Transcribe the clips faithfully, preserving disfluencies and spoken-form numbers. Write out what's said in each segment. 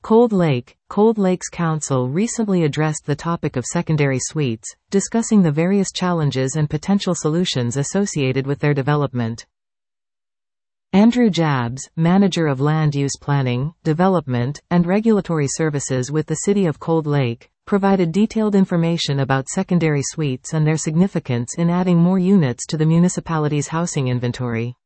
Cold Lake. Cold Lakes Council recently addressed the topic of secondary suites, discussing the various challenges and potential solutions associated with their development. Andrew Jabs, Manager of Land Use Planning, Development, and Regulatory Services with the City of Cold Lake, provided detailed information about secondary suites and their significance in adding more units to the municipality's housing inventory.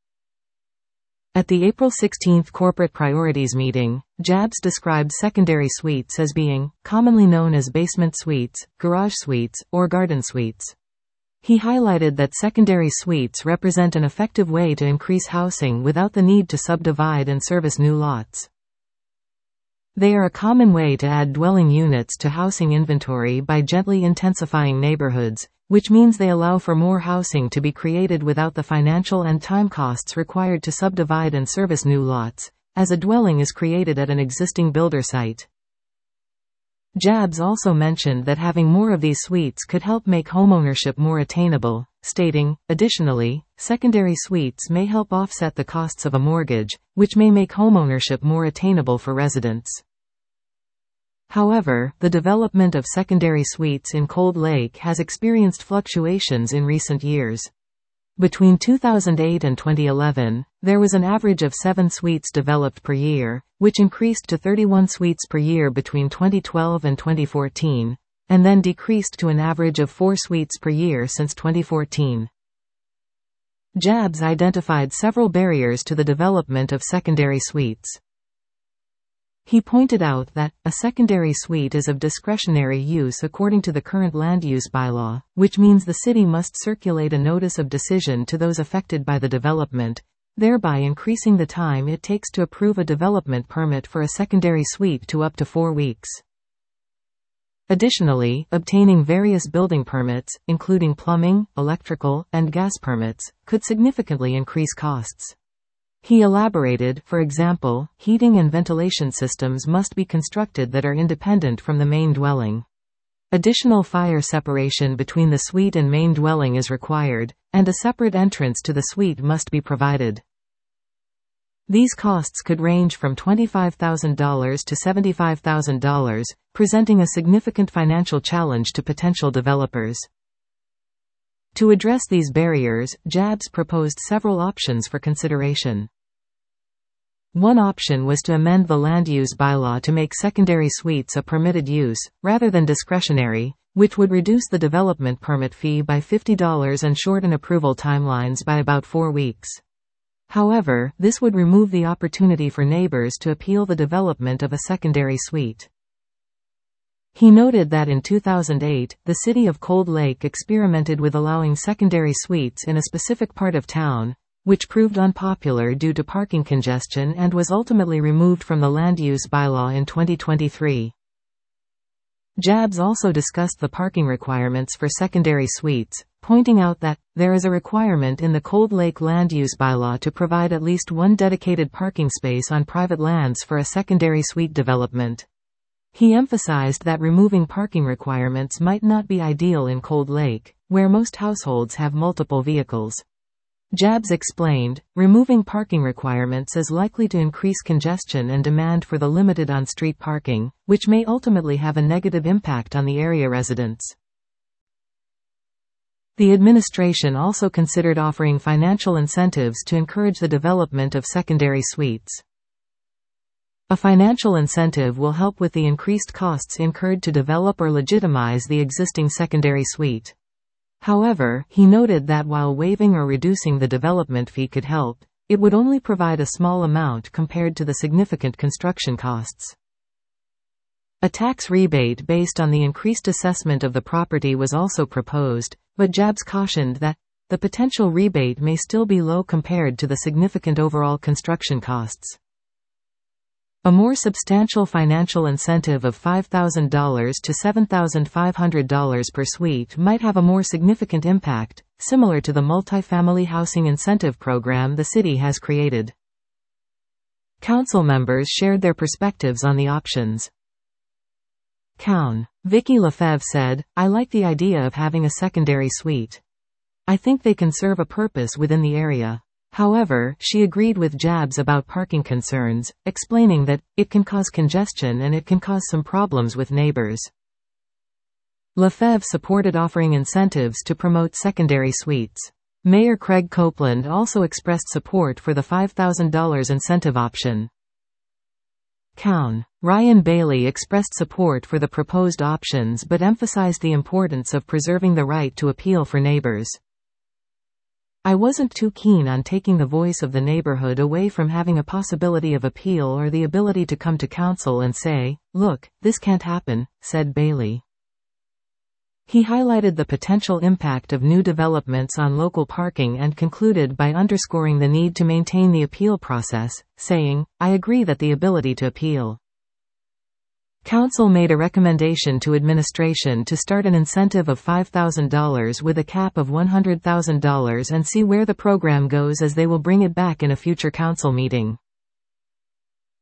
At the April sixteenth Corporate Priorities meeting, Jabs described secondary suites as being commonly known as basement suites, garage suites, or garden suites. He highlighted that secondary suites represent an effective way to increase housing without the need to subdivide and service new lots. They are a common way to add dwelling units to housing inventory by gently intensifying neighborhoods, which means they allow for more housing to be created without the financial and time costs required to subdivide and service new lots, as a dwelling is created at an existing builder site. Jabs also mentioned that having more of these suites could help make homeownership more attainable, stating, additionally, secondary suites may help offset the costs of a mortgage, which may make homeownership more attainable for residents. However, the development of secondary suites in Cold Lake has experienced fluctuations in recent years. Between two thousand eight and twenty eleven, there was an average of seven suites developed per year, which increased to thirty-one suites per year between twenty twelve and twenty fourteen, and then decreased to an average of four suites per year since twenty fourteen. Jabs identified several barriers to the development of secondary suites. He pointed out that, a secondary suite is of discretionary use according to the current land use bylaw, which means the city must circulate a notice of decision to those affected by the development, thereby increasing the time it takes to approve a development permit for a secondary suite to up to four weeks. Additionally, obtaining various building permits, including plumbing, electrical, and gas permits, could significantly increase costs. He elaborated, for example, heating and ventilation systems must be constructed that are independent from the main dwelling. Additional fire separation between the suite and main dwelling is required, and a separate entrance to the suite must be provided. These costs could range from twenty-five thousand dollars to seventy-five thousand dollars, presenting a significant financial challenge to potential developers. To address these barriers, Jabs proposed several options for consideration. One option was to amend the land use bylaw to make secondary suites a permitted use, rather than discretionary, which would reduce the development permit fee by fifty dollars and shorten approval timelines by about four weeks. However, this would remove the opportunity for neighbors to appeal the development of a secondary suite. He noted that in two thousand eight, the city of Cold Lake experimented with allowing secondary suites in a specific part of town, which proved unpopular due to parking congestion and was ultimately removed from the land use bylaw in twenty twenty-three. Jabs also discussed the parking requirements for secondary suites, pointing out that, there is a requirement in the Cold Lake land use bylaw to provide at least one dedicated parking space on private lands for a secondary suite development. He emphasized that removing parking requirements might not be ideal in Cold Lake, where most households have multiple vehicles. Jabs explained, removing parking requirements is likely to increase congestion and demand for the limited on-street parking, which may ultimately have a negative impact on the area residents. The administration also considered offering financial incentives to encourage the development of secondary suites. A financial incentive will help with the increased costs incurred to develop or legitimize the existing secondary suite. However, he noted that while waiving or reducing the development fee could help, it would only provide a small amount compared to the significant construction costs. A tax rebate based on the increased assessment of the property was also proposed, but Jabs cautioned that, the potential rebate may still be low compared to the significant overall construction costs. A more substantial financial incentive of five thousand dollars to seven thousand five hundred dollars per suite might have a more significant impact, similar to the multifamily housing incentive program the city has created. Council members shared their perspectives on the options. Coun. Vicky Lefebvre said, "I like the idea of having a secondary suite. I think they can serve a purpose within the area. However, she agreed with Jabs about parking concerns, explaining that, it can cause congestion and it can cause some problems with neighbors. Lefebvre supported offering incentives to promote secondary suites. Mayor Craig Copeland also expressed support for the five thousand dollars incentive option. Cown. Ryan Bailey expressed support for the proposed options but emphasized the importance of preserving the right to appeal for neighbors. I wasn't too keen on taking the voice of the neighborhood away from having a possibility of appeal or the ability to come to council and say, look, this can't happen, said Bailey. He highlighted the potential impact of new developments on local parking and concluded by underscoring the need to maintain the appeal process, saying, I agree that the ability to appeal. Council made a recommendation to administration to start an incentive of five thousand dollars with a cap of one hundred thousand dollars and see where the program goes, as they will bring it back in a future council meeting.